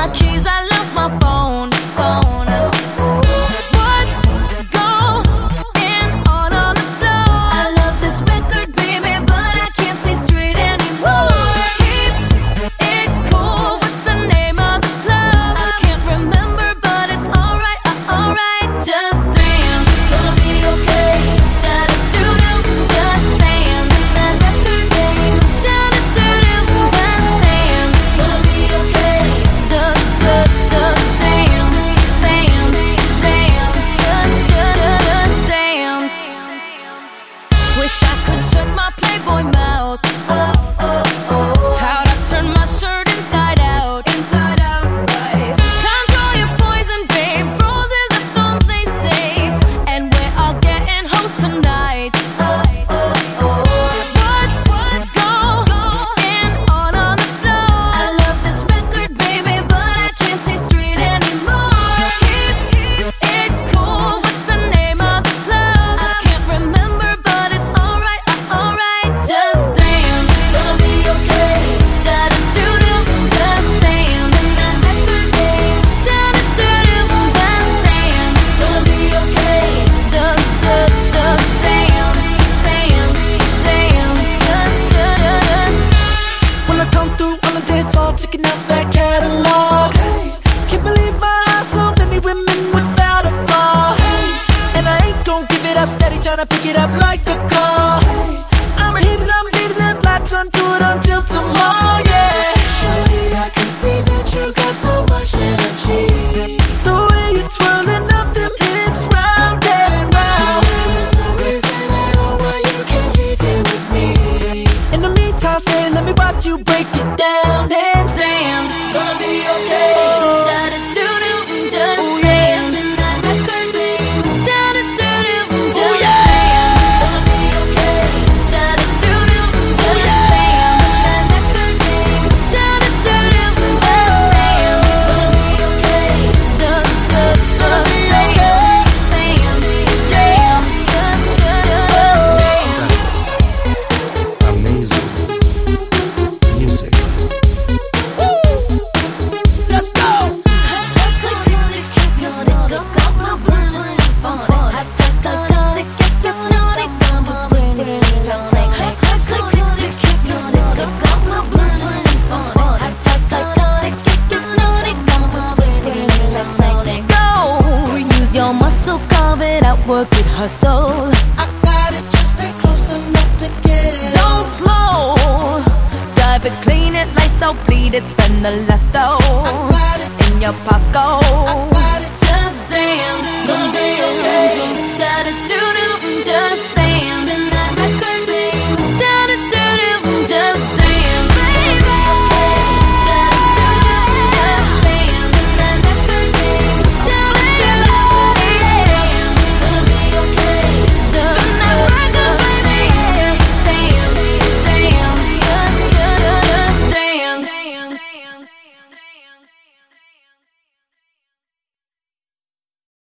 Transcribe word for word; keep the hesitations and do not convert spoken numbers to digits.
my keys, I lost my phone, phone. Wish I could shut my Playboy mouth. Oh, oh, oh. How'd I turn my shirt inside out? Inside out, right? Control your poison, babe. Roses are thorns, they say. And we're all getting hoes tonight. Oh, oh, oh. What's what going on on the floor? I love this record, baby, but I can't see straight anymore. Keep it cool. What's the name of this club? I can't remember, but it's alright, alright. Just dance, gonna be okay. Da-da do do, just dance. That record, babe. Da-da do do, just dance. Gonna be okay. Da da da, dance, dance, dance. Just da da da. When I come through on the dance floor, checking out that catalog. Can't believe my eyes, so many women without a flaw. And I ain't gon' give it up, steady tryna pick it up like a call. I'ma hit it, I'm leaving it, latch onto it until tomorrow, yeah. Shorty, I can see that you got so much energy. The way you're twirling up them hips round and round. There's no reason at all why you can't leave here with me. In the meantime, stay, let me watch you break it down and Dance, gonna be okay. da-da do do, just Ooh, yeah. dance. That record, babe. Da-da do do, just Ooh, dance. yeah. Gonna be okay. Da-da do do, just dance. That record, babe. Da-da do do, just dance. Gonna be okay. Da da da, be dance, okay. dance, dance. Just da da dance. Amazing music. Let's go. Have sex like six, six, hypnotic, go, go, go, burn, let's have fun. Have sex like six, six, hypnotic, go, go, burn, burn, have sex like six, six, hypnotic, go, go, go, burn, let's have fun. Have sex like six, six, hypnotic, go, go, burn, go. Use your muscle, carve it out, work it, hustle. I got it, just stay close enough to get it. Don't slow, dive it, clean it, lights out, bleed it, spend the last I dough got it, in your I pocket. got